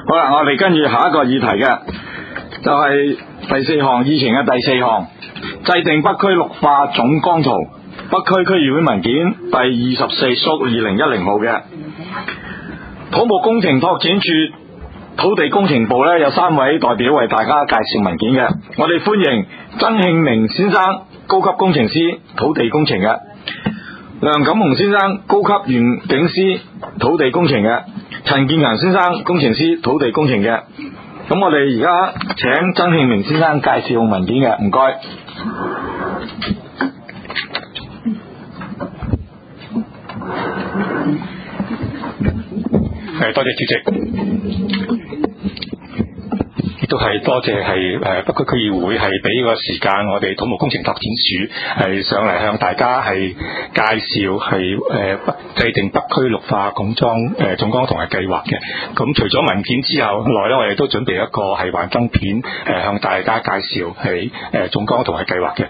好啦，我哋跟住下一個議題嘅，就係第四項，以前嘅第四項，制定北區綠化總綱圖，北區區議會文件第24/2010號嘅。土木工程拓展處土地工程部呢，有3位代表為大家介紹文件嘅，我哋歡迎曾慶明先生，高級工程師土地工程嘅；梁錦雄先生，高級園景師土地工程嘅；陳建強先生，工程師土地工程嘅。咁我哋而家請曾慶明先生介紹文件嘅，唔該。 多謝主席，亦都係多謝北區區議會係俾個時間我哋土木工程拓展署係上嚟向大家係介紹制定北區綠化總綱圖嘅計劃嘅。咁除咗文件之後內咧，我哋都準備一個係幻燈片向大家介紹係總綱圖嘅計劃嘅。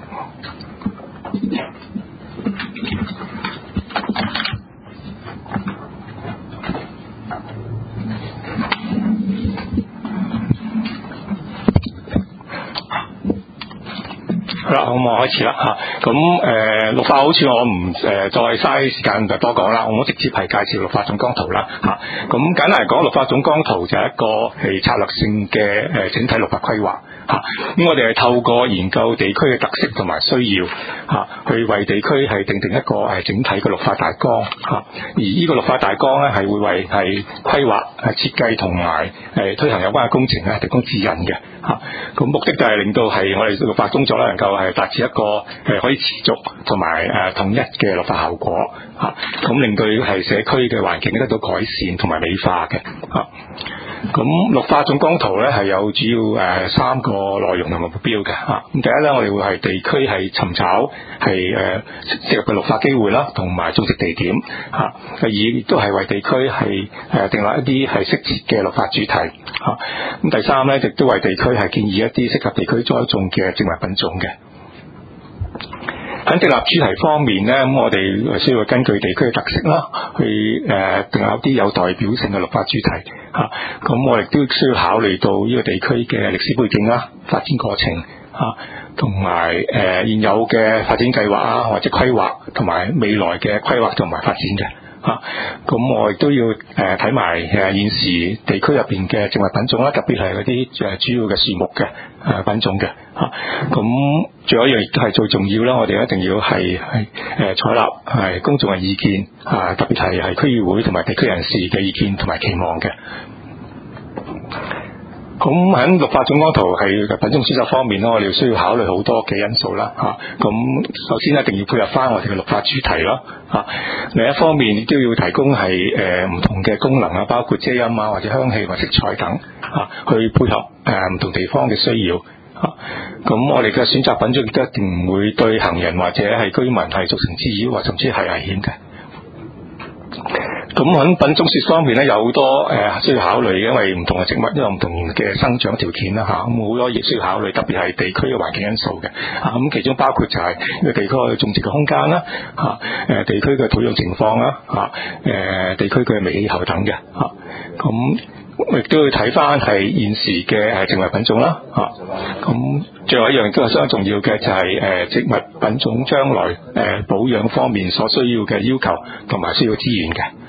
好啦，咁我開始啦嚇。咁綠化好似我唔再嘥時間就多講啦，我直接係介紹綠化總綱圖啦嚇。咁簡單嚟講，綠化總綱圖就係一個係策略性嘅整體綠化規劃嚇。咁我哋係透過研究地區嘅特色同埋需要嚇，去為地區係定一個整體嘅綠化大綱嚇。而呢個綠化大綱咧係會為係規劃、設計同埋推行有關嘅工程咧提供指引嘅嚇。咁目的就係令到係我哋綠化工作咧能夠係達至一個可以持續同埋統一嘅綠化效果嚇，咁令到係社區嘅環境得到改善同埋美化嘅嚇。咁綠化總綱圖咧係有主要3個內容同埋目標嘅嚇。咁第一咧，我哋會係地區係尋找係適合嘅綠化機會啦，同埋種植地點嚇。第二亦都係為地區係訂立一啲係適切嘅綠化主題嚇。咁第三咧，亦都為地區係建議一啲適合地區栽種嘅植物品種嘅。喺訂立主題方面咧，咁我哋需要根據地區嘅特色啦，去訂立一啲有代表性嘅綠化主題嚇。咁我哋都需要考慮到呢個地區嘅歷史背景啦、發展過程嚇，同埋現有嘅發展計劃啊，或者規劃，同埋未來嘅規劃同埋發展嘅嚇。咁我亦都要睇埋現時地區入邊嘅植物品種啦，特別係嗰啲主要嘅樹木嘅品種嘅嚇。咁仲有一樣亦都係最重要啦，我哋一定要係採納係公眾嘅意見啊，特別係區議會同埋地區人士嘅意見同埋期望嘅。咁喺綠化總綱圖係品種選擇方面咧，我哋需要考慮好多嘅因素啦嚇。咁首先一定要配合翻我哋嘅綠化主題咯嚇。另一方面亦都要提供係唔同嘅功能啊，包括遮陰啊，或者香氣或色彩等嚇，去配合唔同地方嘅需要嚇。咁我哋嘅選擇品種亦都一定唔會對行人或者係居民係造成滋擾，或甚至係危險嘅。咁喺品種説方面咧，有好多需要考慮，因為唔同嘅植物都有唔同嘅生長條件啦嚇，咁好多亦需要考慮，特別係地區嘅環境因素嘅嚇。咁其中包括就係呢個地區嘅種植嘅空間啦嚇，地區嘅土壤情況啦嚇，地區嘅微氣候等嘅嚇。咁亦都要睇翻係現時嘅植物品種啦嚇。咁最後一樣都係相當重要嘅，就係植物品種將來保養方面所需要嘅要求同埋需要資源嘅。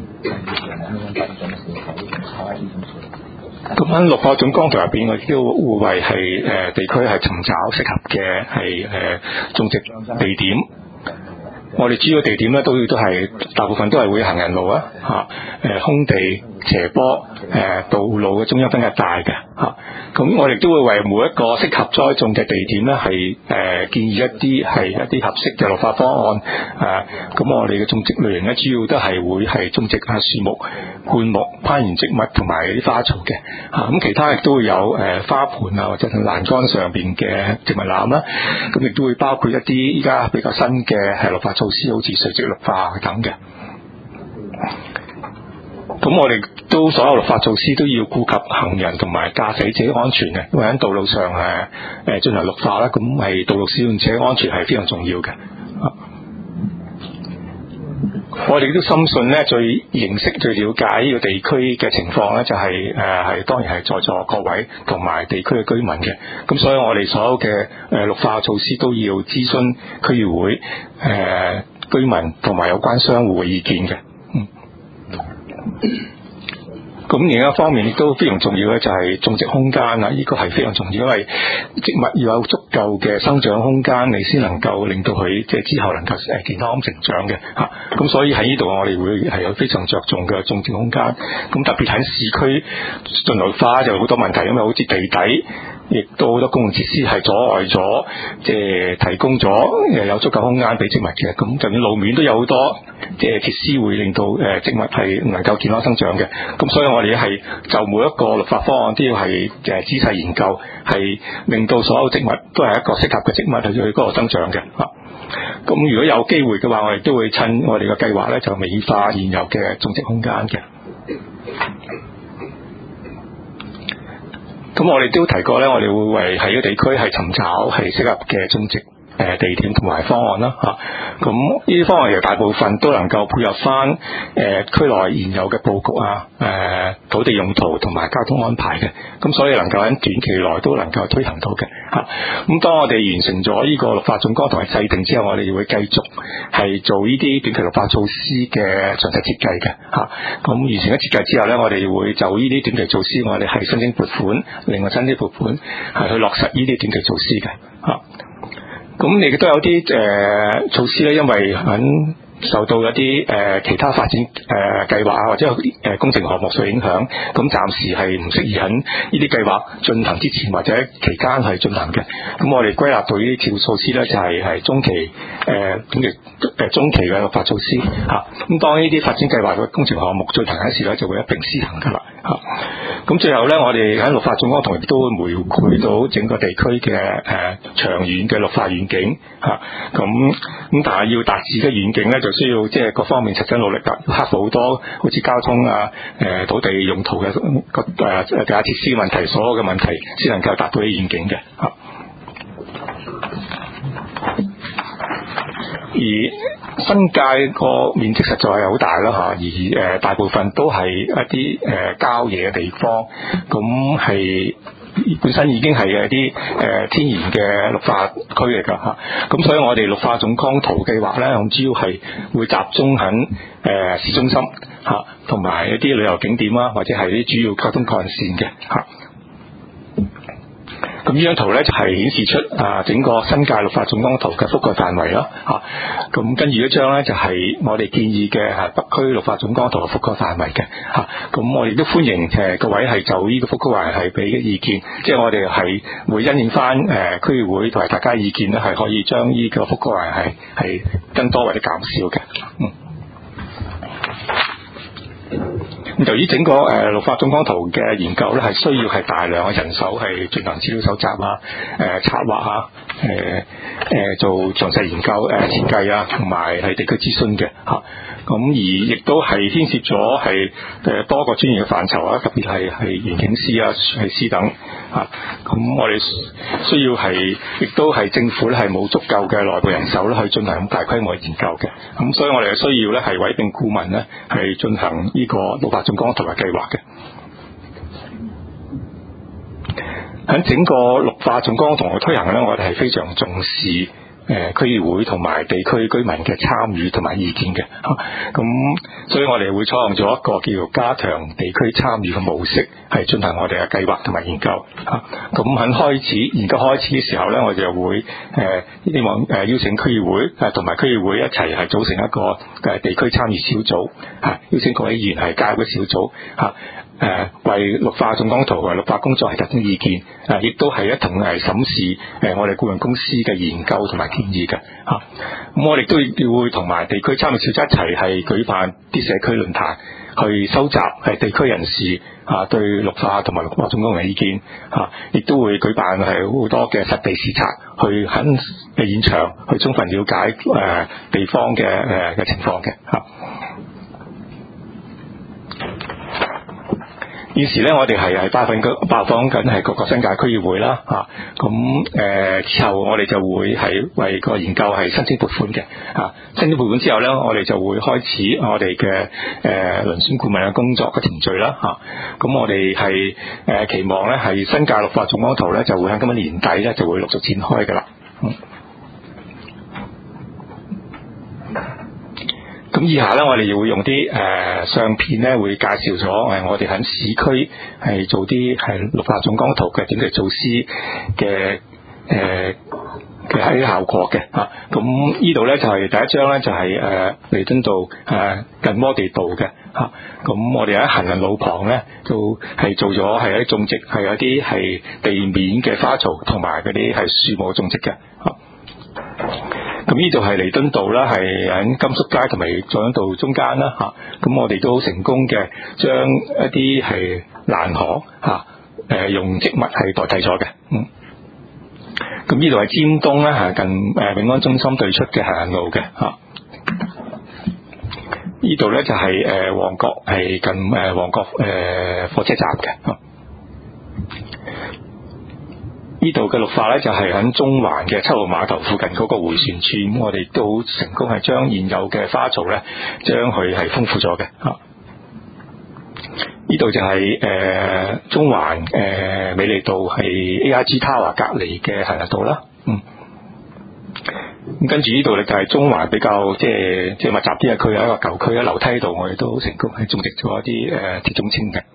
咁喺綠化總綱圖入邊，我亦都會為係地區係尋找適合嘅係種植地點。我哋主要地點咧都係大部分都係會行人路啊嚇，空地、斜坡、道路嘅中央分隔帶嘅嚇。咁我哋都會為每一個適合栽種嘅地點咧係建議一啲合適嘅綠化方案咁我哋嘅種植類型咧主要都係會係種植樹木、灌木、攀援植物同埋啲花草嘅嚇。咁其他亦都會有花盆啊，或者係欄杆上邊嘅植物籃啦。咁亦都會包括一啲依家比較新嘅綠化措施，好似垂直綠化等嘅。咁我哋都所有綠化措施都要顧及行人同埋駕駛者安全嘅，因為喺道路上進行綠化啦，咁係道路使用者安全係非常重要嘅。 我哋都深信咧，最認識、最了解呢個地區嘅情況咧，就係當然係在座各位同埋地區嘅居民嘅。咁所以我哋所有嘅綠化措施都要諮詢區議會、居民同埋有關商戶嘅意見嘅。咁另一方面亦都非常重要咧，就係種植空間啦。呢個係非常重要，因為植物要有足夠嘅生長空間，你先能夠令到佢即係之後能夠健康成長嘅嚇。咁所以喺呢度我哋會係有非常着重嘅種植空間。咁特別喺市區進綠化就好多問題，因為好似地底亦都好多公共設施係阻礙咗，即係提供咗有足夠空間俾植物嘅。咁就算路面都有好多即係設施會令到植物係能夠健康生長嘅。咁所以我哋係就每一個綠化方案都要係仔細研究，係令到所有植物都係一個適合嘅植物去嗰度生長嘅嚇。咁如果有機會嘅話，我哋都會趁我哋嘅計劃咧，就美化現有嘅種植空間嘅。咁我哋都提過咧，我哋會為喺個地區係尋找係適合嘅種植地點同埋方案啦嚇。咁呢啲方案其實大部分都能夠配合翻區內現有嘅佈局啊、土地用途同埋交通安排嘅。咁所以能夠喺短期內都能夠推行到嘅嚇。咁當我哋完成咗呢個綠化總綱同埋制定之後，我哋會繼續係做呢啲短期綠化措施嘅詳細設計嘅嚇。咁完成咗設計之後咧，我哋會就呢啲短期措施，我哋係申請撥款，另外申請撥款係去落實呢啲短期措施嘅嚇。咁亦都有啲措施咧，因為受到一啲其他發展計劃啊，或者工程項目所影響，咁暫時係唔適宜喺呢啲計劃進行之前或者期間係進行嘅。咁我哋歸納到呢啲條措施咧，就係中期中期嘅綠化措施嚇。咁當呢啲發展計劃嘅工程項目進行嗰時咧，就會一並施行噶啦嚇。咁最後咧，我哋喺綠化總綱圖亦都會描繪到整個地區嘅長遠嘅綠化遠景嚇。咁但係要達至嘅遠景咧，就需要即係各方面實質努力㗎，克服好多好似交通啊、土地用途嘅地下設施問題，所有嘅問題先能夠達到啲遠景嘅嚇。而新界個面積實在係好大啦嚇，而大部分都係一啲郊野嘅地方，咁係本身已經係一啲天然嘅綠化區嚟㗎嚇。咁所以我哋綠化總綱圖計劃咧，咁主要係會集中喺市中心嚇，同埋一啲旅遊景點啊，或者係啲主要交通幹線嘅嚇。咁呢張圖咧就係顯示出整個新界綠化總綱圖嘅覆蓋範圍啦嚇。咁跟住一張咧就係我哋建議嘅北區綠化總綱圖嘅覆蓋範圍嘅嚇。咁我哋都歡迎各位係就呢個覆蓋範圍係俾意見，即係我哋係會因應翻區議會同埋大家意見咧，係可以將呢個覆蓋範圍係增多或者減少嘅。由於整個綠化總綱圖嘅研究咧，係需要係大量嘅人手係進行資料搜集啊、策劃啊、做詳細研究、設計啊，同埋係地區諮詢嘅嚇。咁而亦都係牽涉咗係多個專業嘅範疇啊，特別係園境師啊、樹藝師等嚇。咁我哋需要係亦都係政府咧係冇足夠嘅內部人手咧去進行咁大規模嘅研究嘅。咁所以我哋嘅需要咧係委聘顧問咧係進行呢個綠化總綱圖嘅計劃嘅。喺整個綠化總綱圖嘅推行咧，我哋係非常重視區議會同埋地區居民嘅參與同埋意見嘅，咁所以我哋會採用咗一個叫做加強地區參與嘅模式，係進行我哋嘅計劃同埋研究。咁喺研究開始嘅時候咧，我哋就會希望邀請區議會同埋區議會一齊係組成一個地區參與小組，邀請各位議員係加入個小組為綠化總綱圖同埋綠化工作係提供意見，亦都係一同係審視我哋顧問公司嘅研究同埋建議嘅嚇。咁我哋都會同埋地區參與小組一齊係舉辦啲社區論壇，去收集係地區人士對綠化同埋綠化總綱嘅意見嚇，亦都會舉辦係好多嘅實地視察，去喺現場去充分了解地方嘅情況嘅嚇。 現時咧，我哋係拜訪緊係各個新界區議會啦，之後我哋就會係為個研究係申請撥款嘅，申請撥款之後咧，我哋就會開始我哋嘅遴選顧問嘅工作嘅程序啦，咁我哋係期望咧係新界綠化總光圖咧就會喺今年年底咧就會陸續展開㗎啦。咁以下咧，我哋又會用啲相片咧，會介紹咗我哋喺市區係做啲係綠化總光圖嘅整體措施嘅喺效果嘅嚇。咁呢度咧就係第一張咧，就係彌敦道近摩地道嘅嚇。咁我哋喺行人路旁咧，就係做咗係一啲種植，係有啲係地面嘅花槽同埋嗰啲係樹木種植嘅嚇。咁呢度係彌敦道啦，係喺甘肅街同埋佐敦道中間啦嚇。咁我哋都好成功嘅，將一啲係欄河用植物係代替咗嘅。咁呢度係尖東咧，係近永安中心對出嘅行人路嘅嚇。呢度咧就係旺角係近旺角火車站嘅嚇。呢度嘅綠化咧就係喺中環嘅7號碼頭附近嗰個迴旋處，咁我哋都成功係將現有嘅花槽咧，將佢係豐富咗嘅嚇。呢度就係中環美利道係 AIG Tower 隔離嘅行人道啦。咁跟住呢度咧就係中環比較即係密集啲嘅區，有一個舊區喺樓梯度，我哋都成功係種植咗一啲鐵種青嘅。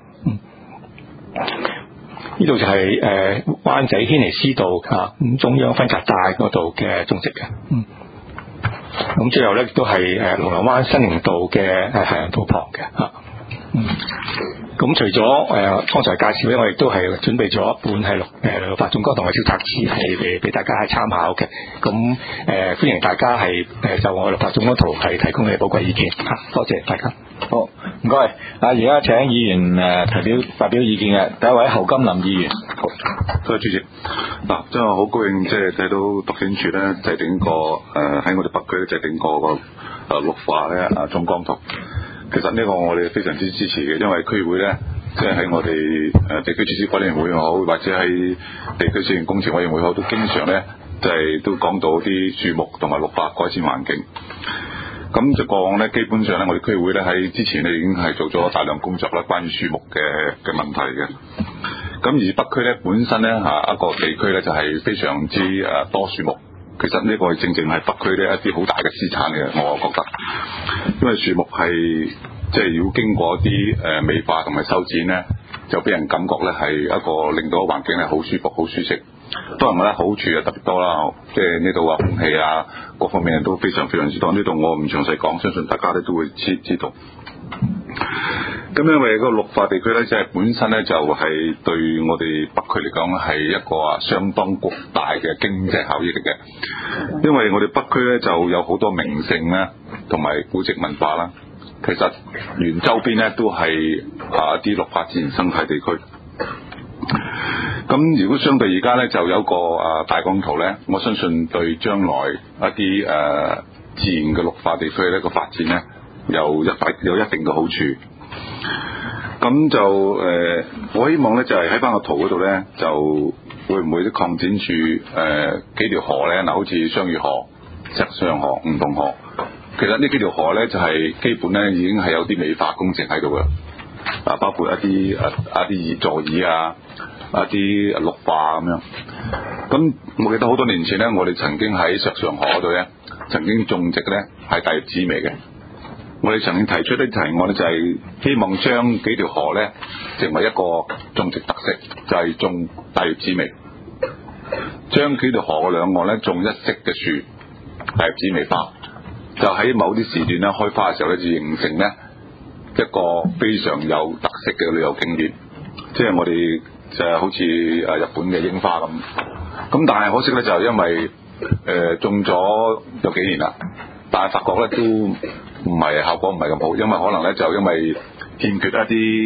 呢度就係灣仔軒尼詩道咁中央分隔帶嗰度嘅種植嘅。咁最後咧都係龍南灣新寧道嘅行人道旁嘅嚇。咁除咗剛才介紹咧，我亦都係準備咗一本係綠化總光圖嘅小冊子，係俾大家係參考嘅。咁歡迎大家係就我綠化總光圖係提供你嘅寶貴意見嚇。多謝大家。 好，唔該。而家請議員發表意見嘅，第一位侯金林議員。 好，多謝主席。真係好高興，即係睇到特警處咧制定個喺我哋北區咧制定個綠化咧總光圖。其實呢個我哋非常之支持嘅，因為區議會咧，即係喺我哋地區設施委員會又好，或者喺地區小型工程委員會好，都經常咧就係都講到啲樹木同埋綠化改善環境。咁就過往咧，基本上咧，我哋區議會咧喺之前咧已經係做咗大量工作啦，關於樹木嘅問題嘅。咁而北區咧本身咧一個地區咧就係非常之多樹木。其實呢個正正係北區呢一啲好大嘅資產嘅，我覺得，因為樹木係即係要經過一啲美化同埋修剪咧，就俾人感覺咧係一個令到環境係好舒服、好舒適。當然我覺得好處就特別多啦，即係呢度空氣各方面都非常非常之多。呢度我唔詳細講，相信大家咧都會知道。咁因為個綠化地區咧，即係本身咧就係對我哋北區嚟講係一個相當極大嘅經濟效益嚟嘅。因為我哋北區咧就有好多名勝啦，同埋古蹟文化啦。其實沿周邊咧都係一啲綠化自然生態地區。咁如果相對而家咧就有一個大光圖咧，我相信對將來一啲自然嘅綠化地區呢個發展咧有一定嘅好處。咁就我希望咧就係喺翻個圖嗰度咧，就會唔會啲擴展處幾條河咧，好似雙魚河、石上河、梧桐河，其實呢幾條河咧就係基本咧已經係有啲美化工程喺度嘅，包括一啲座椅一啲綠化咁樣。咁我記得好多年前咧，我哋曾經喺石上河嗰度咧，曾經種植咧係大葉紫薇嘅。我哋曾經提出啲提案咧，就係希望將幾條河咧成為一個種植特色，就係種大葉紫薇，將幾條河嘅兩岸咧種一色嘅樹，大葉紫薇花，就喺某啲時段咧開花嘅時候咧，就形成咧一個非常有特色嘅旅遊景點，即係我哋就係好似日本嘅櫻花咁。咁但係可惜咧，就因為種咗有幾年啦，但係發覺咧都唔係效果唔係咁好，因為可能咧就因為欠缺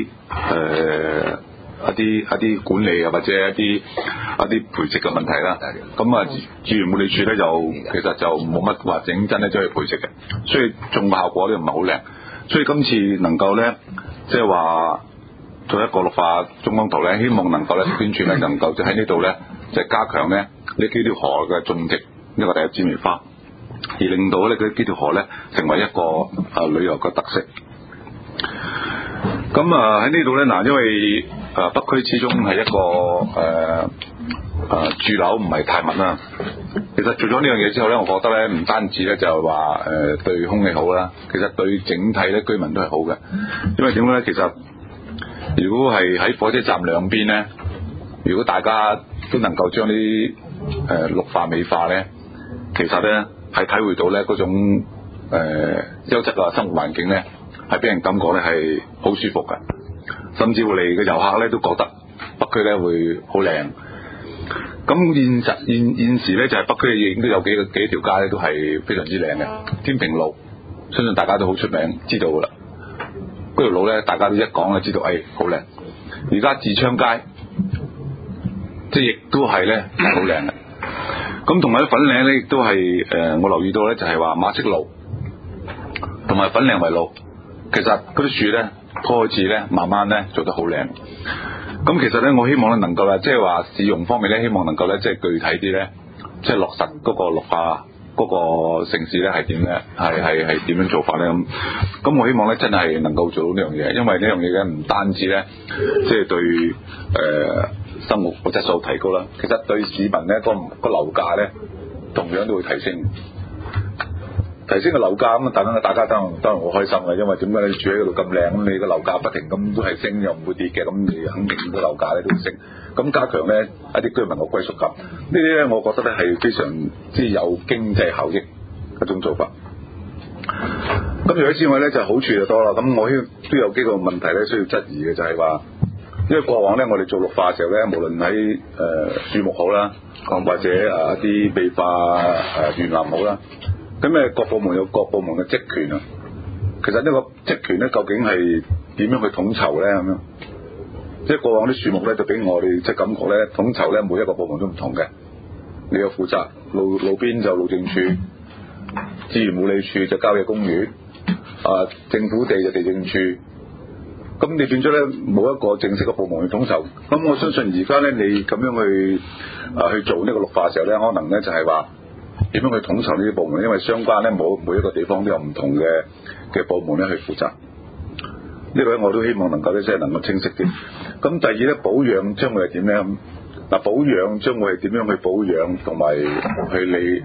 一啲管理或者一啲培植嘅問題啦。咁自然護理處咧就其實就冇乜話整真咧走去培植嘅，所以種嘅效果咧唔係好靚。所以今次能夠咧即係話做一個綠化中江圖咧，希望能夠咧宣傳咧能夠就喺呢度咧就加強咧呢幾條河嘅種植，呢個第一枝棉花，而令到咧佢幾條河咧成為一個旅遊嘅特色。咁喺呢度咧嗱，因為北區始終係一個住樓唔係太密啦。其實做咗呢樣嘢之後咧，我覺得咧唔單止咧就係話對空氣好啦，其實對整體咧居民都係好嘅。因為點咧？其實如果係喺火車站兩邊咧，如果大家都能夠將啲綠化美化咧，其實咧係體會到咧嗰種優質嘅生活環境咧，係俾人感覺咧係好舒服嘅，甚至乎嚟嘅遊客咧都覺得北區咧會好靚。咁現時咧就係北區亦都有幾條街咧都係非常之靚嘅。天平路相信大家都好出名，知道噶啦。嗰條路咧大家都一講就知道，好靚。而家智昌街即係亦都係咧好靚嘅。咁同埋粉嶺咧亦都係我留意到咧就係話馬適路同埋粉嶺圍路，其實嗰啲樹咧開始咧慢慢咧做得好靚。咁其實咧，我希望咧能夠咧，即係話市容方面咧，希望能夠咧，即係具體啲咧，即係落實嗰個綠化嗰個城市咧係點咧，係點樣做法咧咁。咁我希望咧真係能夠做到呢樣嘢，因為呢樣嘢咧唔單止咧，即係對生活嘅質素提高啦，其實對市民咧個樓價咧同樣都會提升。提升個樓價咁，大家當然好開心嘅，因為點解你住喺嗰度咁靚，咁你個樓價不停咁都係升，又唔會跌嘅，咁你肯定個樓價咧都會升。咁加強咧一啲居民嘅歸屬感，呢啲咧我覺得咧係非常之有經濟效益一種做法。咁除咗之外咧，就好處就多啦。咁我都有幾個問題咧需要質疑嘅，就係話，因為過往咧我哋做綠化嘅時候咧，無論喺樹木好啦，或者一啲美化園林好啦。咁各部門有各部門嘅職權啊，其實呢個職權咧究竟係點樣去統籌咧咁樣？即係過往啲樹木咧就俾我哋即係感覺咧統籌咧每一個部門都唔同嘅，你有負責路邊就路政署，自然護理署就郊野公園，政府地就地政署，咁你變咗咧冇一個正式嘅部門去統籌。咁我相信而家咧你咁樣去做呢個綠化嘅時候咧，可能咧就係話，點樣去統籌呢啲部門？因為相關咧每一個地方都有唔同嘅部門咧去負責。呢個咧我都希望能夠咧即係能夠清晰啲。咁第二咧保養將會係點咧？嗱，保養將會係點樣去保養同埋去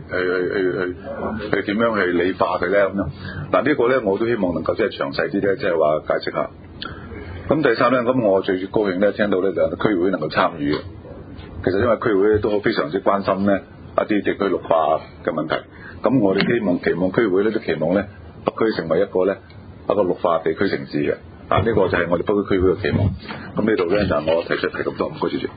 點樣去理化佢咧咁樣？嗱，呢個咧我都希望能夠即係詳細啲咧，即係話解釋下。咁第三咧，咁我最高興咧聽到咧就係區議會能夠參與嘅。其實因為區議會都非常之關心咧一啲地區綠化嘅問題，咁我哋期望區議會咧都期望咧北區成為一個綠化地區城市嘅，呢個就係我哋北區區議會嘅期望。咁呢度咧就我提咁多，唔該主席。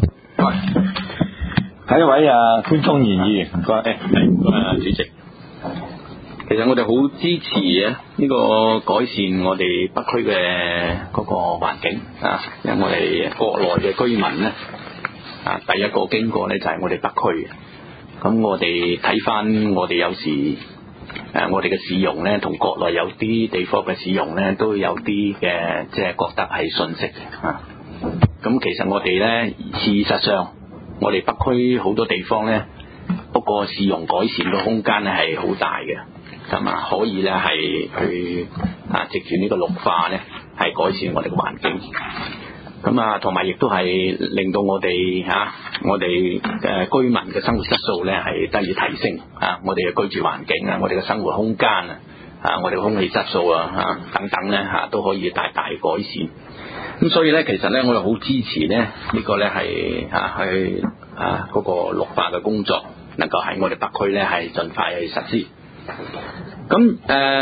係一位潘宗賢議員，唔該。 主席，其實我哋好支持呢個改善我哋北區嘅嗰個環境因為我哋國內嘅居民咧第一個經過咧就係我哋北區嘅。咁我哋睇翻我哋有時我哋嘅市容咧，同國內有啲地方嘅市容咧，都有啲嘅即係覺得係遜色嘅咁其實我哋咧，事實上我哋北區好多地方咧，不過市容改善嘅空間咧係好大嘅，咁可以咧係去藉住呢個綠化咧，係改善我哋嘅環境。咁同埋亦都係令到我哋我哋居民嘅生活質素咧係得以提升我哋嘅居住環境我哋嘅生活空間我哋嘅空氣質素等等咧都可以大大改善。咁所以咧，其實咧我哋好支持咧呢個咧係去嗰個綠化嘅工作能夠喺我哋北區咧係盡快去實施。咁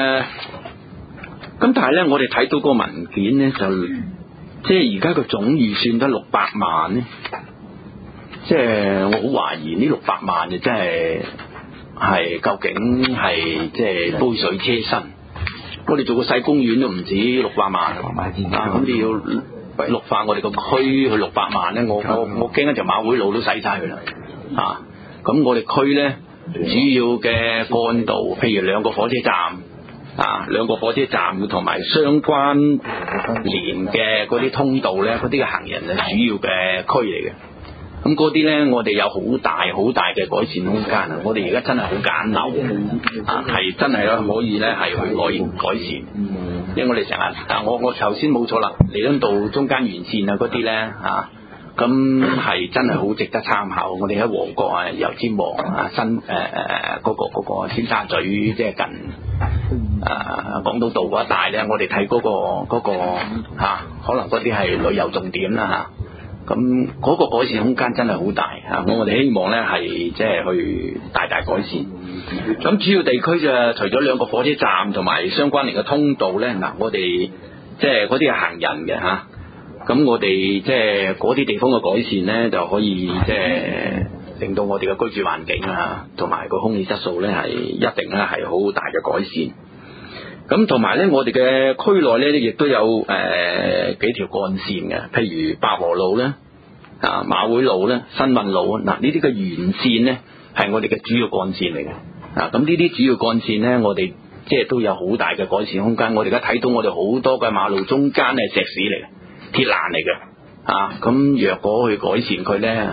但係咧，我哋睇到個文件咧就。即係而家個總預算得600萬咧，即係我好懷疑呢600萬就真係究竟係即係杯水車薪。我哋做個細公園都唔止600萬咁你要綠化我哋個區去600萬咧，我驚一條馬會路都使晒佢啦咁我哋區咧主要嘅幹道，譬如2個火車站兩個火車站同埋相關連嘅嗰啲通道咧，嗰啲嘅行人係主要嘅區嚟嘅。咁嗰啲咧，我哋有好大嘅改善空間啊！我哋而家真係好簡陋係真係可以咧係去改善。因為我哋成日我頭先冇錯啦，彌敦道中間沿線嗰啲咧咁係真係好值得參考。我哋喺旺角油尖旺新嗰個尖沙咀，即係近港島道嗰一帶咧，我哋睇嗰個可能嗰啲係旅遊重點啦咁嗰個改善空間真係好大我哋希望咧係即係去大改善。咁主要地區就除咗兩個火車站同埋相關連嘅通道咧，我哋即係嗰啲係行人嘅咁我哋即係嗰啲地方嘅改善咧，就可以即係令到我哋嘅居住環境同埋個空氣質素咧係一定咧係好大嘅改善。咁同埋咧，我哋嘅區內咧亦都有幾條幹線嘅，譬如百和路咧、馬會路咧、新運路呢啲嘅沿線咧係我哋嘅主要幹線嚟嘅。咁呢啲主要幹線咧，我哋即係都有好大嘅改善空間。我哋而家睇到我哋好多嘅馬路中間係石屎嚟嘅，鐵欄嚟嘅。咁若果去改善佢咧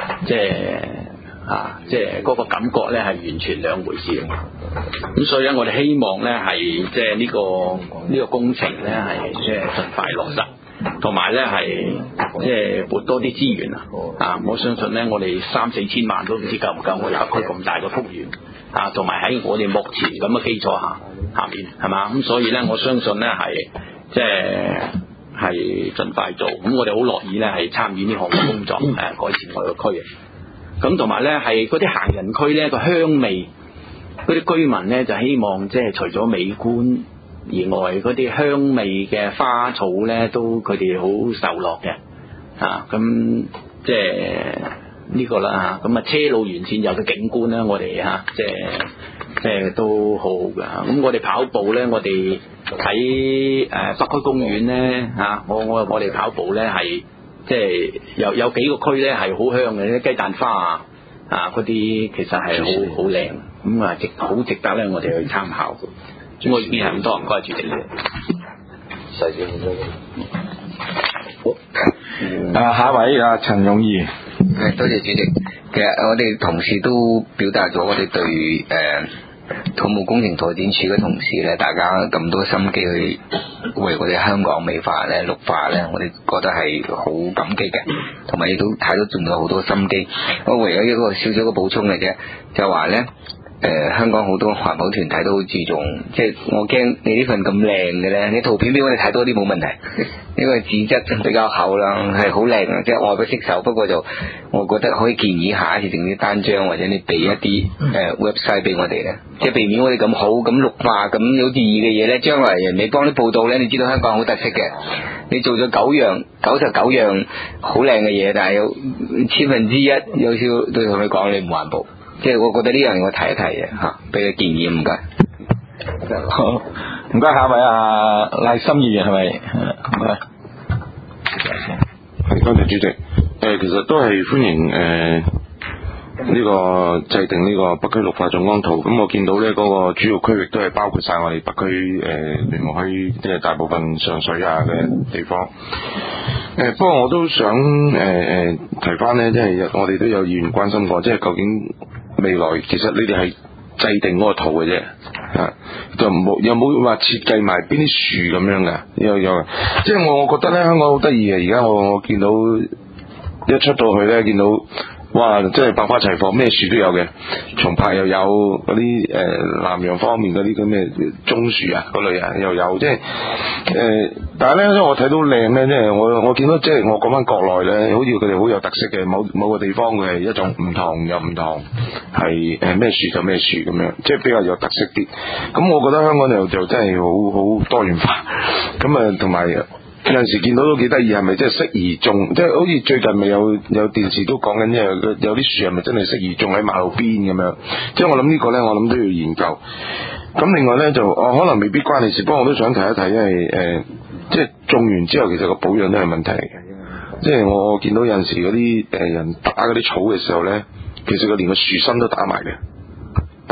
即係嗰個感覺咧係完全兩回事。咁所以咧，我哋希望咧係即係呢個工程咧係即係盡快落實，同埋咧係即係撥多啲資源我相信咧，我哋3-4千萬都唔知夠唔夠我哋北區咁大嘅幅員同埋喺我哋目前咁嘅基礎下面係嘛。咁所以咧，我相信咧係即係盡快做。咁我哋好樂意咧係參與呢項嘅工作改善我哋個區。咁同埋咧係嗰啲行人區咧個香味，嗰啲居民咧就希望即係除咗美觀以外，嗰啲香味嘅花草咧都佢哋好受落嘅咁即係呢個啦咁車路沿線有嘅景觀咧，我哋即係都好好㗎。咁我哋跑步咧，我哋喺北區公園咧我哋跑步咧係即係有幾個區咧係好香嘅，啲雞蛋花嗰啲其實係好靚，咁好值得咧我哋去參考。咁我意見係咁多，唔該主席。 細少好。 下一位陳勇義。 多謝主席。其實我哋同事都表達咗我哋對土木工程拓展署嘅同事咧，大家咁多心機去為我哋香港美化咧、綠化咧，我哋覺得係好感激嘅，同埋亦都睇到仲有好多心機。我唯有一個少少嘅補充嘅啫，就話咧香港好多環保團體都好注重，即係我驚你呢份咁靚嘅咧，你圖片俾我哋睇多啲冇問題。呢個紙質比較厚啦，係好靚啊，即係愛不釋手。不過就我覺得可以建議下一次整啲單張，或者你俾一啲website 俾我哋咧，即係避免我哋咁好咁綠化咁有意義嘅嘢咧，將來人哋幫你報道咧，你知道香港好特色嘅，你做咗99樣好靚嘅嘢，但係有1/1000有少都同你講你唔環保。即係我覺得呢樣我提一提嘅俾個建議，唔該。 好，唔該，下一位賴心議員係咪？唔該。 係，多謝主席。其實都係歡迎呢個制定呢個北區綠化總綱圖。咁我見到咧嗰個主要區域都係包括晒我哋北區聯絡區，即係大部分上水嘅地方。不過我都想提翻咧，即係我哋都有議員關心過，即係究竟未來其實你哋係制定嗰個圖嘅啫，就有冇話設計埋邊啲樹咁樣嘅？有，即係我覺得咧香港好得意嘅，而家我見到一出到去咧，見到哇，即係百花齊放，咩樹都有嘅，松柏又有，嗰啲南洋方面嗰啲咁嘅棕樹嗰類又有，即係但係咧，因為我睇到靚咧，即係我見到即係我講翻國內咧，好似佢哋好有特色嘅，某個地方佢係一種唔同又唔同，係咩樹就咩樹咁樣，即係比較有特色啲。咁我覺得香港就真係好多元化，咁同埋有陣時見到都幾得意，係咪即係適宜種？即係好似最近咪有電視都講緊，即係有啲樹係咪真係適宜種喺馬路邊咁樣？即係我諗呢個咧，我諗都要研究。咁另外咧就可能未必關你事，不過我都想提一提，因為即係種完之後，其實個保養都係問題嚟嘅。即係我見到有陣時嗰啲人打嗰啲草嘅時候咧，其實佢連個樹身都打埋嘅。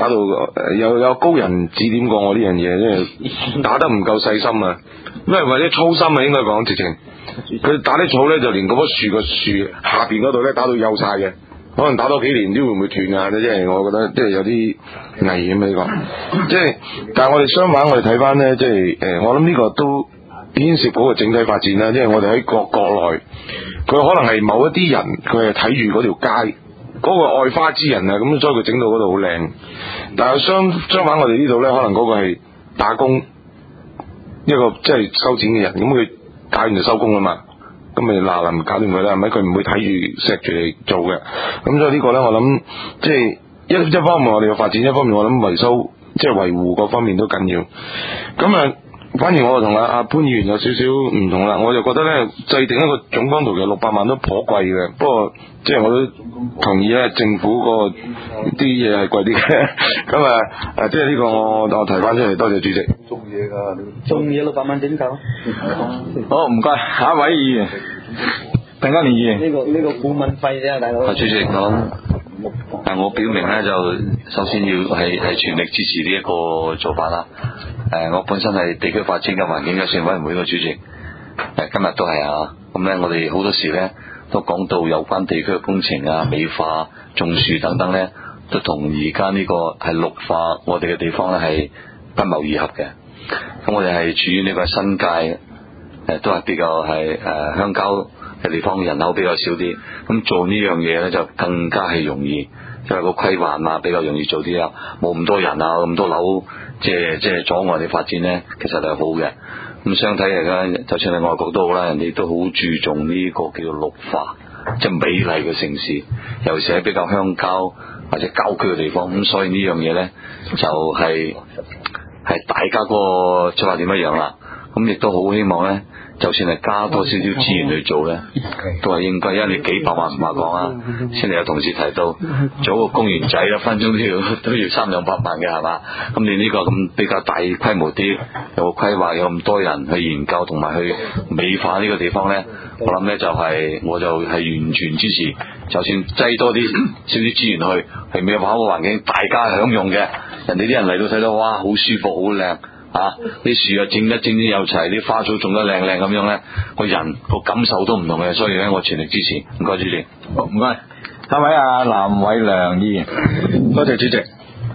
搞到有高人指點過我呢樣嘢，即係打得唔夠細心啊，因為或者粗心啊，應該講直情佢打啲草咧，就連嗰棵樹個樹下邊嗰度咧打到幼晒嘅，可能打多幾年唔知會唔會斷啊？即係我覺得即係有啲危險呢個，即係但係我哋相反，我哋睇翻咧，即係我諗呢個都牽涉嗰個整體發展啦，即係我哋喺國內，佢可能係某一啲人，佢係睇住嗰條街嗰個愛花之人啊，咁所以佢整到嗰度好靚。但係相反，我哋呢度咧，可能嗰個係打工一個即係收錢嘅人，咁佢打完就收工啦嘛，咁咪嗱臨搞掂佢啦，係咪？佢唔會睇住錫住嚟做嘅。咁所以呢個咧，我諗即係一方面我哋嘅發展，一方面我諗維修即係維護各方面都緊要。咁啊。反而我同阿潘議員有少少唔同啦，我就覺得咧制定一個總光圖嘅600萬都頗貴嘅，不過即係我都同意咧，政府個啲嘢係貴啲嘅，咁啊即係呢個我提翻出嚟，多謝主席。 中嘢600萬整夠。 好，唔該，下一位議員，鄧家年議員。 呢個顧問費啫，大佬。 主席我表明咧就首先要係全力支持呢一個做法啦。我本身係地區發展及環境改善委員會嘅主席，今日都係啊。咁咧，我哋好多時咧都講到有關地區嘅工程啊、美化、種樹等等咧，都同而家呢個係綠化我哋嘅地方咧係不謀而合嘅。咁我哋係處於呢個新界，都係比較係鄉郊嘅地方，人口比較少啲，咁做呢樣嘢咧就更加係容易，因為個規劃啊比較容易做啲啦，冇咁多人啊，咁多樓，即係阻礙你發展咧，其實係好嘅。咁相睇嚟咧，就算係外國都好啦，人哋都好注重呢個叫做綠化，即係美麗嘅城市，尤其是喺比較鄉郊或者郊區嘅地方。咁所以呢樣嘢咧就係大家嗰個出發點一樣啦。咁亦都好希望咧，就算係加多少少資源去做咧，都係應該，因為你幾百萬唔話講啊。先嚟有同事提到做個公園仔一分鐘都要300-200萬嘅係嘛？咁你呢個咁比較大規模啲，有個規劃，有咁多人去研究同埋去美化呢個地方咧，我諗咧我就係完全支持。就算擠多啲少啲資源去，係美化個環境，大家享用嘅，人哋啲人嚟到睇到哇，好舒服，好靚。啲樹啊整得整有齊，啲花草種得靚靚咁樣咧，個人個感受都唔同嘅，所以咧我全力支持。唔該主席。 好，唔該。下位阿藍偉良議員。 多謝主席。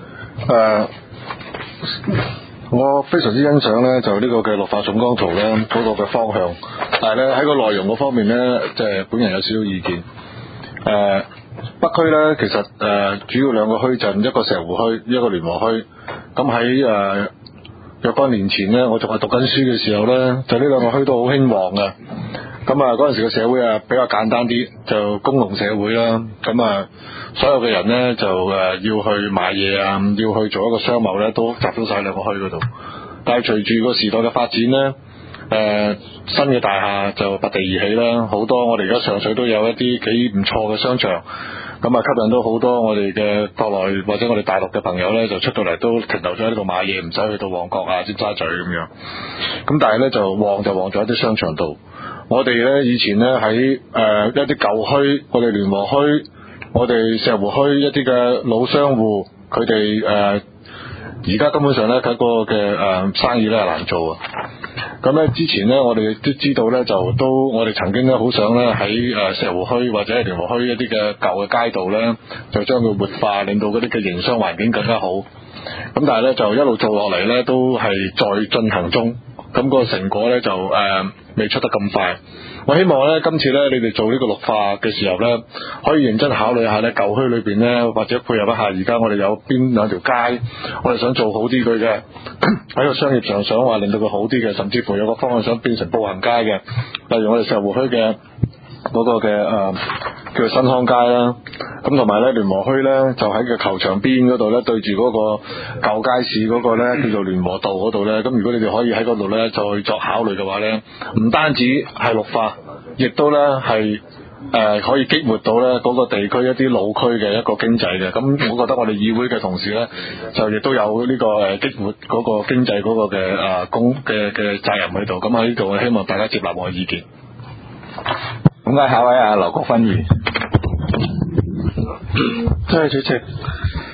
我非常之欣賞咧，就呢個嘅綠化總光圖咧嗰個嘅方向，但係咧喺個內容嗰方面咧，即係本人有少少意見。北區咧其實主要兩個墟鎮，一個石湖墟，一個聯和墟。咁喺若干年前呢，我仲係讀緊書嘅時候呢，就呢兩個墟都好興旺嘅。咁嗰陣時嘅社會比較簡單啲，就工農社會啦。咁所有嘅人呢，就要去買嘢啊，要去做一個商貿呢，都集中晒兩個墟嗰度。但係隨住個時代嘅發展呢，新嘅大廈就拔地而起啦，好多我哋而家上水都有一啲幾唔錯嘅商場。咁吸引到好多我哋嘅國內或者我哋大陸嘅朋友呢，就出到嚟都停留咗喺呢度買嘢，唔使去到旺角啊、尖沙咀咁樣。咁但係呢，就旺咗一啲商場度。我哋呢，以前呢，喺一啲舊墟，我哋聯和墟、我哋石湖墟一啲嘅老商戶，佢哋而家根本上呢，佢嗰個嘅生意呢係難做啊。咁咧之前咧，我哋都知道咧，我哋曾經咧好想咧喺石湖墟或者係聯和墟一啲嘅舊嘅街道咧，就將佢活化，令到嗰啲嘅營商環境更加好。咁但係咧就一路做落嚟咧，都係在進行中。咁個成果咧就未出得咁快。我希望咧今次咧你哋做呢個綠化嘅時候咧，可以認真考慮下咧舊墟裏邊咧，或者配合一下而家我哋有邊兩條街，我哋想做好啲佢嘅喺個商業上想話令到佢好啲嘅，甚至乎有個方向想變成步行街嘅，例如我哋石湖墟嘅嗰個嘅叫做新康街啦。咁同埋咧聯和墟咧就喺個球場邊嗰度咧，對住嗰個舊街市嗰個咧叫做聯和道嗰度咧。咁如果你哋可以喺嗰度咧再作考慮嘅話咧，唔單止係綠化，亦都咧係可以激活到咧嗰個地區一啲老區嘅一個經濟嘅。咁我覺得我哋議會嘅同事咧就亦都有呢個激活嗰個經濟嗰個嘅嘅責任喺度。咁喺呢度希望大家接納我嘅意見。 咁啊，下位劉國勳議員。 多謝主席。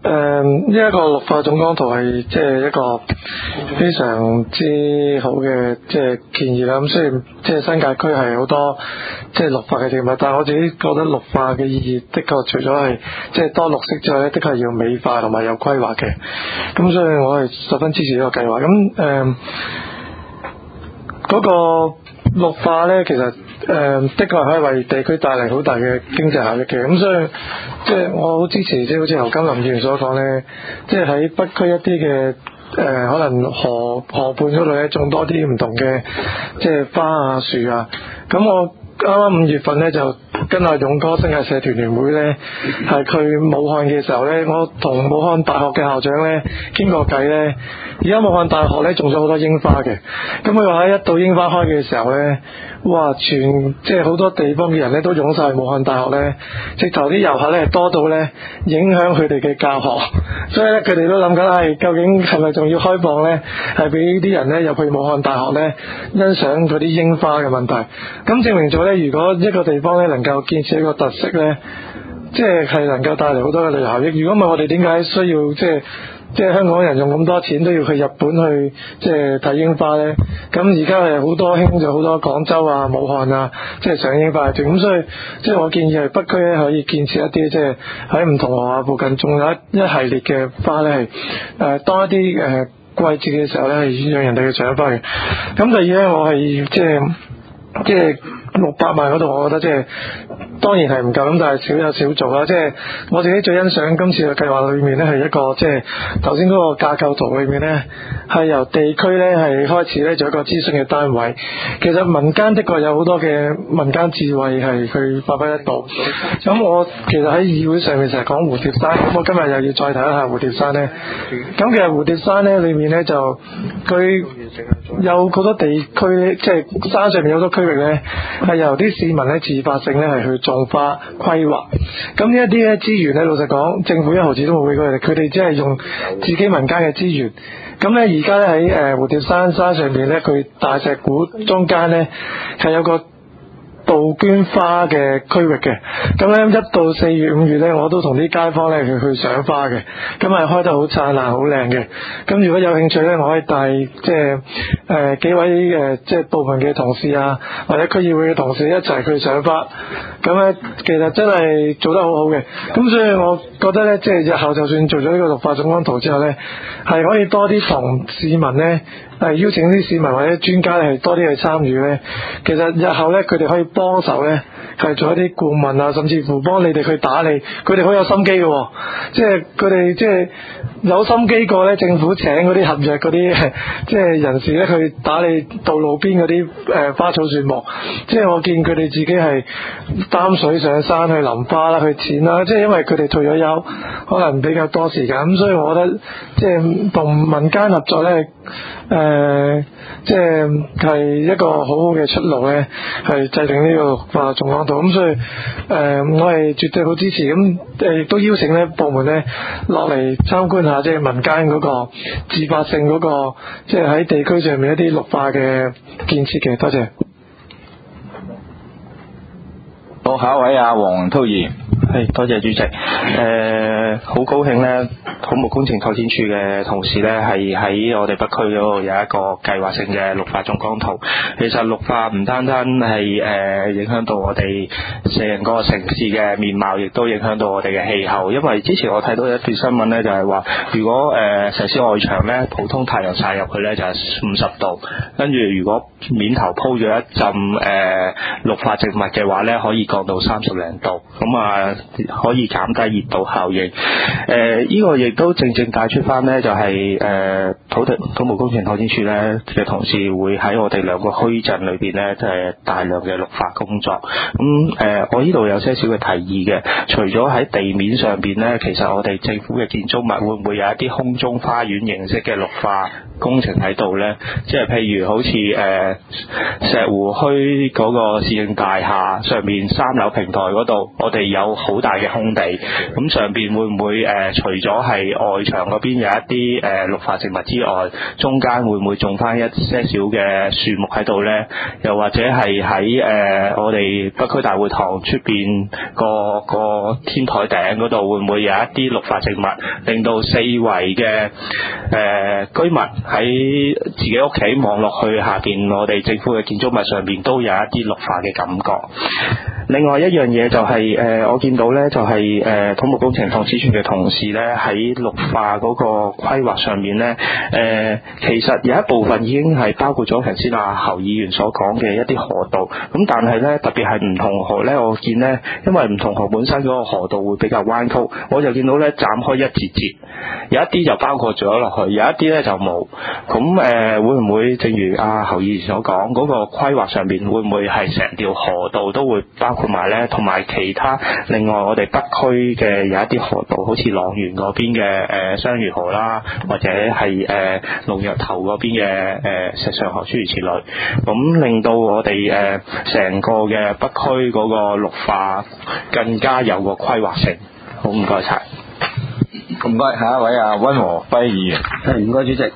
呢一個綠化總綱圖係即係一個非常之好嘅即係建議啦。咁雖然即係新界區係好多即係綠化嘅地物，但係我自己覺得綠化嘅意義的確除咗係即係多綠色之外咧，的確係要美化同埋有規劃嘅。咁所以我係十分支持呢個計劃。咁嗰個綠化咧，其實的確係可以為地區帶嚟好大嘅經濟效益嘅。咁所以即係我好支持，即係好似侯金林議員所講咧，即係喺北區一啲嘅可能河畔嗰度咧種多啲唔同嘅即係花啊樹啊。咁我啱啱5月份咧就跟阿勇哥新界社團聯會咧係去武漢嘅時候咧，我同武漢大學嘅校長咧傾過偈咧。而家武漢大學咧種咗好多櫻花嘅，咁佢話喺一到櫻花開嘅時候咧，哇！即係好多地方嘅人咧都湧晒去武漢大學咧，直頭啲遊客咧多到咧影響佢哋嘅教學，所以咧佢哋都諗緊係究竟係咪仲要開放咧，係俾啲人咧入去武漢大學咧欣賞嗰啲櫻花嘅問題。咁證明咗咧，如果一個地方咧能夠建設一個特色咧，即係能夠帶嚟好多嘅旅遊效益。如果唔係，我哋點解需要即係香港人用咁多錢都要去日本去即係睇櫻花咧？咁而家係好多興咗好多廣州啊、武漢啊，即係上櫻花團。咁所以即係我建議係北區咧可以建設一啲即係喺唔同學校附近種有一系列嘅花咧係當一啲季節嘅時候咧係讓人哋去賞花嘅。咁第二咧，我係即係600萬嗰度，我覺得即係當然係唔夠，咁但係少有少做啦。即係我自己最欣賞今次嘅計劃裏面咧，係一個即係頭先嗰個架構圖裏面咧，係由地區咧係開始咧做一個諮詢嘅單位。其實民間的確有好多嘅民間智慧係去發揮得到。咁我其實喺議會上面成日講蝴蝶山，咁我今日又要再睇一下蝴蝶山咧。咁其實蝴蝶山咧裏面咧就佢有好多地區咧，即係山上面有好多區域咧，係由啲市民咧自發性咧係去種花規劃。咁呢一啲咧資源咧，老實講，政府1毫子都冇俾佢哋只係用自己民間嘅資源。咁咧而家咧喺蝴蝶山上面咧，佢大石鼓中間咧係有個杜鵑花嘅區域嘅。咁咧1到4月、5月咧，我都同啲街坊咧去賞花嘅。咁係開得好燦爛、好靚嘅。咁如果有興趣咧，我可以帶即係幾位即係部門嘅同事啊，或者區議會嘅同事一齊去賞花。咁咧其實真係做得好好嘅。咁所以我覺得咧，即係日後就算做咗呢個綠化總綱圖之後咧，係可以多啲同市民咧邀請啲市民或者專家係多啲去參與咧。其實日後咧佢哋可以幫手咧係做一啲顧問啊，甚至乎幫你哋去打理。佢哋好有心機嘅，即係佢哋即係有心機過咧，政府請嗰啲合約嗰啲即係人士咧去打理道路邊嗰啲花草樹木。即係我見佢哋自己係擔水上山去淋花啦、去剪啦，即係因為佢哋退咗休，可能比較多時間，咁所以我覺得即係同民間合作咧，即係一個好好嘅出路咧，係制定呢個綠化總綱圖。咁所以我係絕對好支持。咁亦都邀請咧部門咧落嚟參觀下，即係民間嗰個自發性嗰個，即係喺地區上面一啲綠化嘅建設嘅。多謝。 好，下一位阿黃濤儀。 係，多謝主席。好高興咧，土木工程拓展處嘅同事咧係喺我哋北區嗰度有一個計劃性嘅綠化總綱圖。其實綠化唔單單係影響到我哋成個城市嘅面貌，亦都影響到我哋嘅氣候。因為之前我睇到一段新聞咧，就係話如果石屎外牆咧普通太陽曬入去咧就係50度，跟住如果面頭鋪咗一陣綠化植物嘅話咧，可以降到30零度。咁啊可以減低熱島效應。呢個亦都正正帶出翻呢，就係土木工程拓展處呢嘅同事會喺我哋兩個墟鎮裏邊呢，即係大量嘅綠化工作。咁我呢度有些少嘅提議嘅，除咗喺地面上邊呢，其實我哋政府嘅建築物會唔會有一啲空中花園形式嘅綠化工程喺度呢？即係譬如好似石湖墟嗰個市政大廈上面3樓平台嗰度，我哋有好大嘅空地，咁上邊會唔會除咗係外牆嗰邊有一啲綠化植物之外，中間會唔會種翻一些少嘅樹木喺度呢？又或者係喺我哋北區大會堂出邊個天台頂嗰度，會唔會有一啲綠化植物，令到四圍嘅居民喺自己屋企望落去下邊我哋政府嘅建築物上邊都有一啲綠化嘅感覺。另外一樣嘢就係我見到呢，就係土木工程拓展處嘅同事呢，喺綠化嗰個規劃上面呢，其實有一部分已經係包括咗頭先侯議員所講嘅一啲河道，咁但係呢，特別係唔同河呢，我見呢，因為唔同河本身嗰個河道會比較彎曲，我就見到呢，斬開一節節，有一啲就包括咗落去，有一啲呢就冇。咁會唔會正如侯議員所講，嗰個規劃上面會唔會係成條河道都會包括埋呢？同埋其他另外我哋北區嘅有一啲河道，好似塱原嗰邊嘅雙魚河啦，或者係龍躍頭嗰邊嘅石上河諸如此類，咁令到我哋成個嘅北區嗰個綠化更加有個規劃性。好，唔該晒。 唔該，下一位溫和輝議員。 唔該，主席。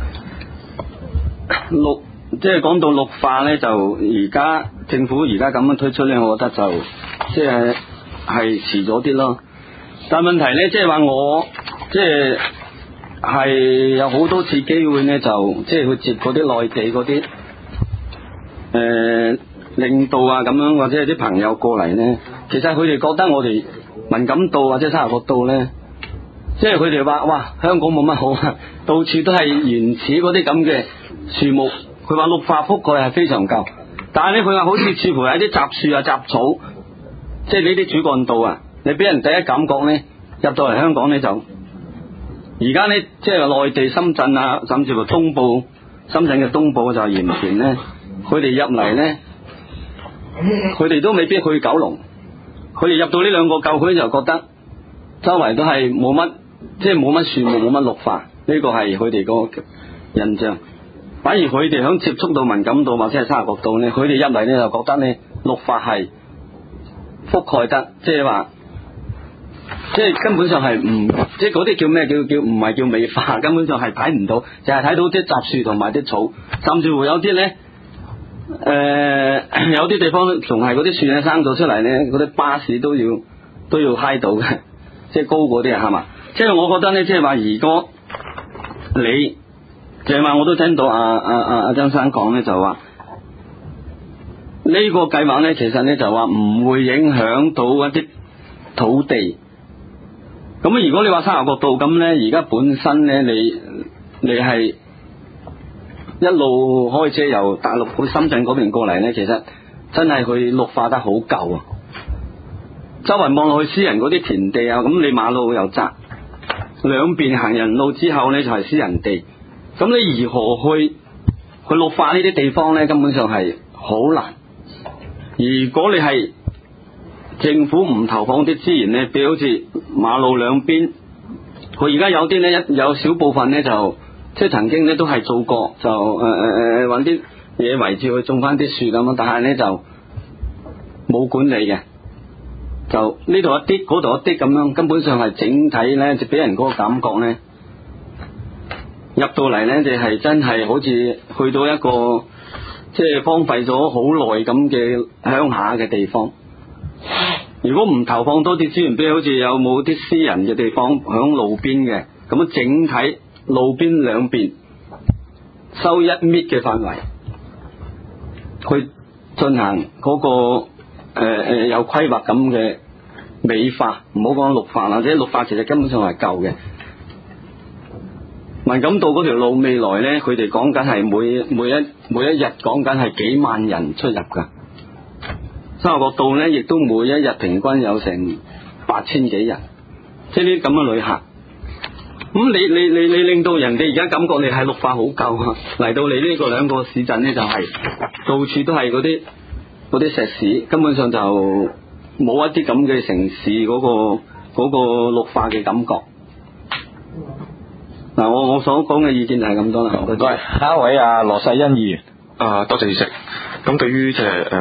即係講到綠化呢，就而家政府而家咁樣推出呢，我覺得就即係遲咗啲咯。但係問題呢，即係話我即係有好多次機會呢，就即係去接嗰啲內地嗰啲領導咁樣，或者係啲朋友過嚟呢，其實佢哋覺得我哋文錦渡或者沙頭角道呢，即係佢哋話哇，香港冇乜好啊，到處都係原始嗰啲咁嘅樹木。佢話綠化覆蓋係非常夠，但係咧佢話好似似乎有啲雜樹雜草，即係呢啲主幹道啊，你俾人第一感覺咧，入到嚟香港咧就，而家咧即係內地深圳甚至乎東部深圳嘅東部就係鹽田咧，佢哋入嚟咧，佢哋都未必去九龍，佢哋入到呢兩個舊區就覺得周圍都係冇乜，即係冇乜樹木冇乜綠化，呢個係佢哋個印象。反而佢哋響接觸到文錦渡或者係沙頭角道呢，佢哋入嚟呢就覺得呢綠化係覆蓋得，即係話，即係根本上係唔，即係嗰啲叫咩？叫唔係叫美化，根本上係睇唔到，就係睇到啲雜樹同埋啲草，甚至乎有啲呢，有啲地方仲係嗰啲樹咧生咗出嚟呢，嗰啲巴士都要揩到嘅，即係高嗰啲係嘛？即係我覺得呢，即係話如果你就係話我都聽到阿張生講咧，就話呢個計劃咧，其實咧就話唔會影響到一啲土地。咁如果你話沙頭角道咁咧，而家本身咧你係一路開車由大陸去深圳嗰邊過嚟咧，其實真係佢綠化得好夠啊！周圍望落去私人嗰啲田地啊，咁你馬路又窄，兩邊行人路之後咧就係私人地。咁你如何去綠化呢啲地方呢？根本上係好難。如果你係政府唔投放啲資源呢，譬如好似馬路兩邊，佢而家有啲呢，有少部分呢，就即係曾經呢都係做過，就揾啲嘢圍住去種翻啲樹咁樣，但係呢就冇管理嘅，就呢度一啲嗰度一啲咁樣，根本上係整體呢，就俾人嗰個感覺呢。入到嚟呢，就係真係好似去到一個即係荒廢咗好耐咁嘅鄉下嘅地方。如果唔投放多啲資源，比如好似有冇啲私人嘅地方響路邊嘅，咁樣整體路邊兩邊收1米嘅範圍，去進行嗰個有規劃咁嘅美化，唔好講綠化，或者綠化其實根本上係夠嘅。文錦渡嗰條路未來呢，佢哋講緊係每一日講緊係幾萬人出入噶。沙頭角道呢，亦都每一日平均有成8000幾人，即係呢啲咁嘅旅客。咁你令到人哋而家感覺你係綠化好夠啊！嚟到你呢個兩個市鎮呢，就係到處都係嗰啲石屎，根本上就冇一啲咁嘅城市嗰個綠化嘅感覺。 嗱，我所講嘅意見就係咁多啦。 唔該，下一位羅世恩議員。 多謝主席。咁對於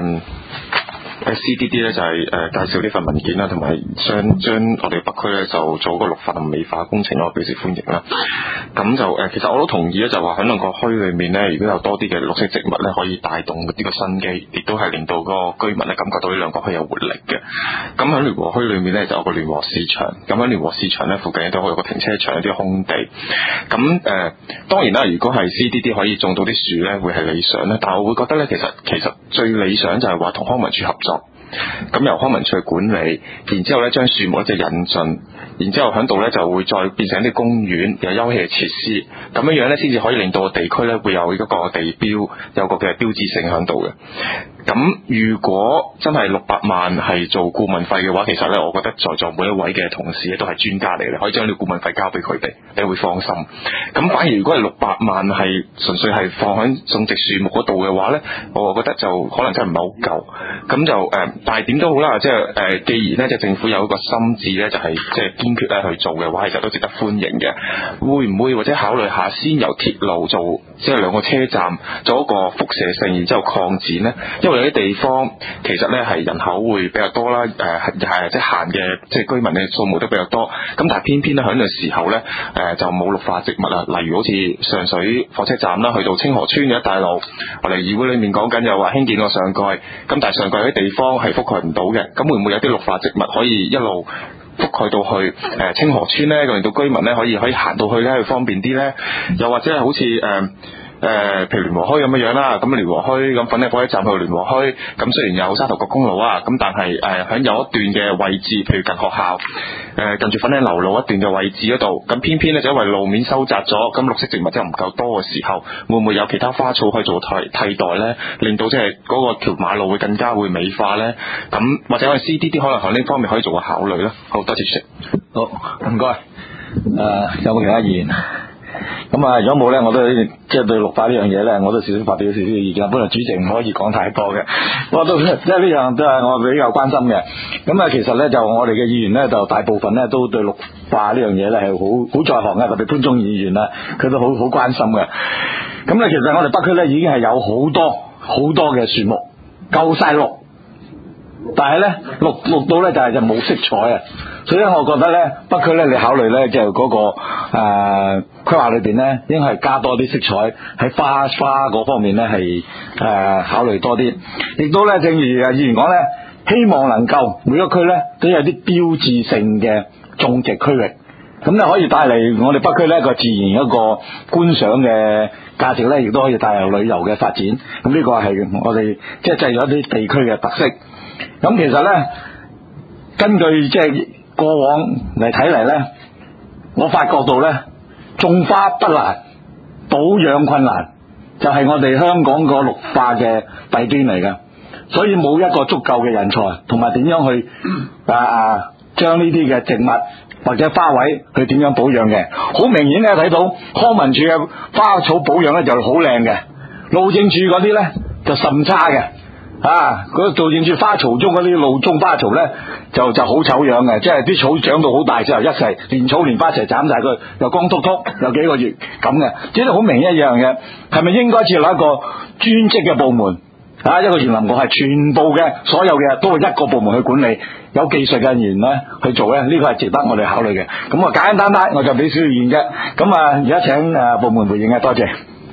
CDD 咧就係介紹呢份文件啦，同埋將我哋北區咧就做個綠化同美化工程，我表示歡迎啦。咁就其實我都同意咧，就話喺兩個區裏面咧，如果有多啲嘅綠色植物咧，可以帶動呢個生機，亦都係令到嗰個居民咧感覺到呢兩個區有活力嘅。咁喺聯和區裏面咧就有個聯和市場，咁喺聯和市場咧附近都有個停車場，有啲空地。咁當然啦，如果係 CDD 可以種到啲樹咧，會係理想咧。但係我會覺得咧，其實最理想就係話同康文署合作。咁由康文署去管理，然之後咧將樹木一直引進，然之後喺度咧就會再變成一啲公園，有休憩嘅設施，咁樣樣咧先至可以令到個地區咧會有一個地標，有個嘅標誌性喺度嘅。咁如果真係600萬係做顧問費嘅話，其實咧我覺得在座每一位嘅同事咧都係專家嚟嘅，可以將呢個顧問費交俾佢哋，你會放心。咁反而如果係600萬係純粹係放喺種植樹木嗰度嘅話咧，我覺得就可能真係唔係好夠。咁就但係點都好啦，即係既然咧即係政府有一個心志咧，就係即係堅決咧去做嘅話，其實都值得歡迎嘅。會唔會或者考慮下先由鐵路做，即係2個車站做一個輻射性，然之後擴展咧？因為有啲地方其實咧係人口會比較多啦，係即係閒嘅即係居民嘅數目都比較多。咁但係偏偏咧喺呢個時候咧，就冇綠化植物啊，例如好似上水火車站啦，去到清河村嘅一帶路，我哋議會裏面講緊又話興建個上蓋，咁但係上蓋有啲地方係覆蓋唔到嘅，咁會唔會有啲綠化植物可以一路覆蓋到去清河村咧，令到居民咧可以行到去咧，去方便啲咧？又或者係好似譬如聯和墟咁樣樣啦，咁聯和墟咁粉嶺火車站去聯和墟，咁雖然有沙頭角公路啊，咁但係喺有一段嘅位置，譬如近學校近住粉嶺流路一段嘅位置嗰度，咁偏偏咧就因為路面收窄咗，咁綠色植物真係唔夠多嘅時候，會唔會有其他花草可以做替代咧，令到即係嗰個條馬路會更加會美化咧？咁或者我哋 CDD 可能喺呢方面可以做個考慮啦。好多謝主席。 好，唔該。有冇其他議員？咁如果冇咧，我都即係對綠化呢樣嘢咧，我都少少發表少少嘅意見。本來主席唔可以講太多嘅，我都即係呢樣都係我比較關心嘅。咁其實咧就我哋嘅議員咧，就大部分咧都對綠化呢樣嘢咧係好在行嘅，特別潘忠議員啦，佢都好關心嘅。咁咧其實我哋北區咧已經係有好多嘅樹木，夠晒綠，但係咧綠到咧就冇色彩啊！所以我覺得咧，北區咧你考慮咧就嗰個規劃裏邊咧，應該係加多啲色彩喺花嗰方面咧係考慮多啲，亦都咧正如議員講咧，希望能夠每個區咧都有啲標誌性嘅種植區域，咁咧可以帶嚟我哋北區咧一個自然一個觀賞嘅價值咧，亦都可以帶嚟旅遊嘅發展。咁呢個係我哋即係製咗一啲地區嘅特色。咁其實咧，根據即係過往嚟睇嚟咧，我發覺到咧，種花不難，保養困難，就係我哋香港個綠化嘅弊端嚟嘅。所以冇一個足夠嘅人才，同埋點樣去將呢啲嘅植物或者花卉去點樣保養嘅。好明顯咧睇到康文署嘅花草保養咧就好靚嘅，路政署嗰啲咧就甚差嘅。嗰路政署花槽中嗰啲路中花槽咧就好醜樣嘅，即係啲草長到好大之後一齊連草連花一齊斬晒佢，又光禿禿，有幾個月咁嘅，即係好明顯一樣嘅。係咪應該設立一個專職嘅部門？一個園林局係全部嘅所有嘅都係一個部門去管理，有技術嘅人員咧去做咧，呢個係值得我哋考慮嘅。咁簡單我就俾少少意見啫。咁而家請部門回應啊，多謝。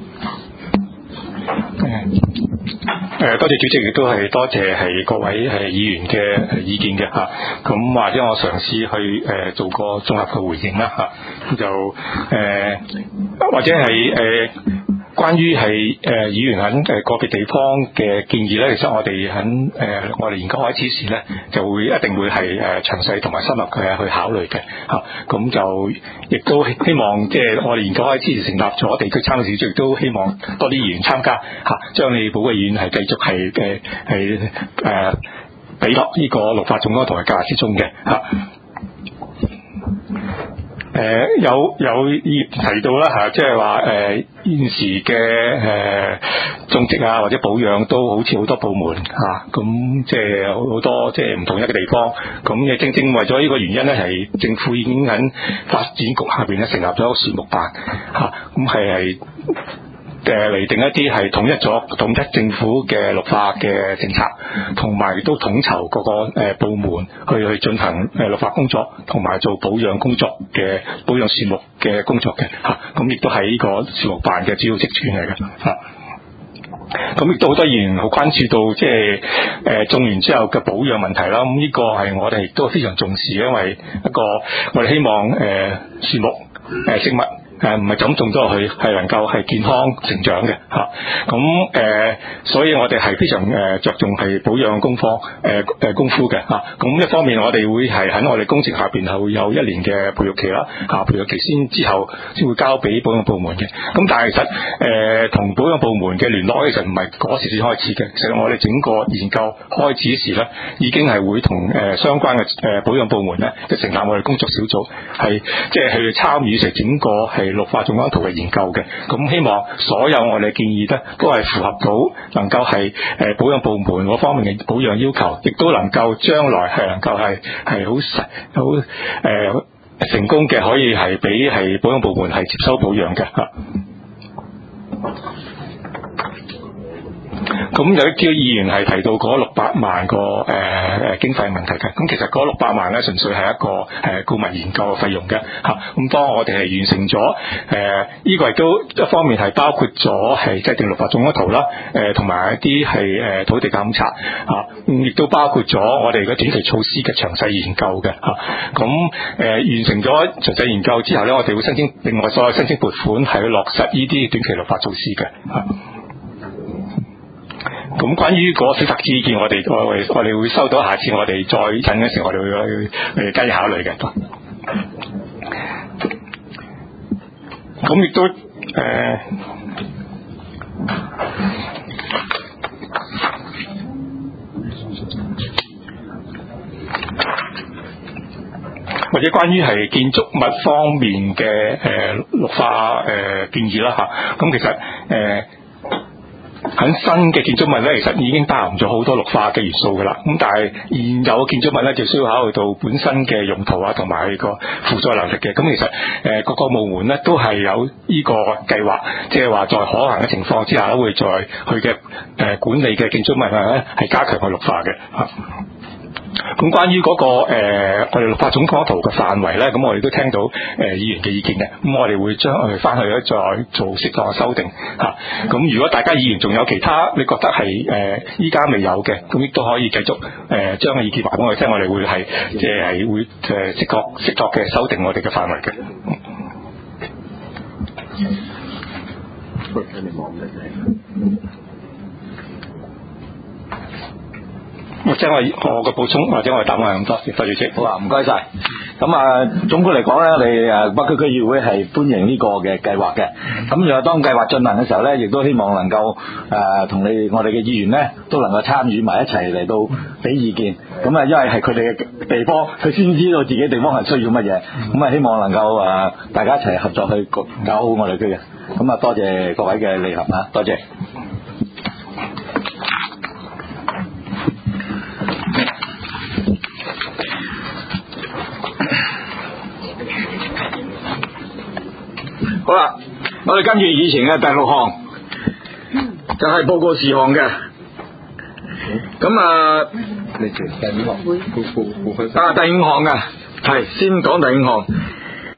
多謝主席，亦都係多謝係各位議員嘅意見嘅嚇。咁或者我嘗試去做個綜合嘅回應啦嚇。就或者係關於係議員喺個別地方嘅建議咧，其實我哋喺我哋研究開始時咧，就會一定會係詳細同埋深入嘅去考慮嘅嚇。咁就亦都希望即係我哋研究開始時成立咗地區參與小組，亦都希望多啲議員參加嚇，將你寶貴議員係繼續係俾落呢個綠化總綱圖嘅計劃之中嘅嚇。 有議員提到啦嚇，即係話現時嘅種植啊或者保養都好似好多部門嚇，咁即係好多即係唔同一嘅地方，咁正正為咗呢個原因咧，係政府已經喺發展局下邊咧成立咗一個樹木辦嚇，咁係嚟定一啲係統一政府嘅綠化嘅政策，同埋亦都統籌各個部門去進行綠化工作，同埋做保養工作嘅保養樹木嘅工作嘅嚇，咁亦都係呢個樹木辦嘅主要職權嚟嘅嚇。咁亦都好多議員好關注到即係種完之後嘅保養問題啦。咁呢個係我哋亦都非常重視，因為一個我哋希望樹木植物唔係就咁種咗落去，係能夠係健康成長嘅嚇。咁所以我哋係非常着重係保養功夫嘅嚇。咁一方面我哋會係喺我哋工程下邊係會有1年嘅培育期啦嚇，培育期之後先會交俾保養部門嘅。咁但係其實同保養部門嘅聯絡其實唔係嗰時先開始嘅，其實我哋整個研究開始時咧已經係會同相關嘅保養部門咧就成立我哋工作小組，係即係去參與成整個係綠化總綱圖嘅研究嘅。咁希望所有我哋建議咧都係符合到能夠係保養部門嗰方面嘅保養要求，亦都能夠將來係能夠係好成功嘅，可以係俾係保養部門係接收保養嘅嚇。咁有啲議員係提到嗰600萬個經費問題嘅，咁其實嗰600萬咧純粹係一個顧問研究嘅費用嘅嚇。咁當我哋係完成咗呢個亦都一方面係包括咗係制定綠化總綱圖啦，同埋一啲係土地監察嚇，亦都包括咗我哋嘅短期措施嘅詳細研究嘅嚇。咁完成咗詳細研究之後咧，我哋會另外再申請撥款係去落實呢啲短期綠化措施嘅嚇。咁關於嗰小冊子意見，我哋會收到，下次我哋再診嘅時候，我哋會加以考慮嘅。咁亦都或者關於係建築物方面嘅綠化建議啦嚇。咁其實喺新嘅建築物咧，其實已經包含咗好多綠化嘅元素㗎啦。咁但係現有嘅建築物咧，就需要考慮到本身嘅用途啊，同埋個負載能力嘅。咁其實各個部門咧都係有呢個計劃，即係話在可行嘅情況之下咧，會在佢嘅管理嘅建築物咧係加強佢綠化嘅嚇。咁關於嗰個我哋綠化總綱圖嘅範圍咧，咁我哋都聽到議員嘅意見嘅，咁我哋會將佢翻去咧再做適當嘅修訂嚇。咁如果大家議員仲有其他你覺得係依家未有嘅，咁亦都可以繼續將個意見話俾我哋聽，我哋會係即係會適當嘅修訂我哋嘅範圍嘅。或者我嘅補充，或者我嘅答案係咁多，多謝主席。 好啊，唔該晒。咁總括嚟講咧，我哋北區區議會係歡迎呢個嘅計劃嘅。咁如果當計劃進行嘅時候咧，亦都希望能夠同我哋嘅議員咧都能夠參與埋一齊嚟到俾意見。咁因為係佢哋嘅地方，佢先知道自己地方係需要乜嘢。咁希望能夠大家一齊合作去搞好我哋區嘅。咁多謝各位嘅配合啊，多謝。好啦，我哋跟住以前嘅第6項，就係報告事項嘅。咁第5項嘅，係先講第5項。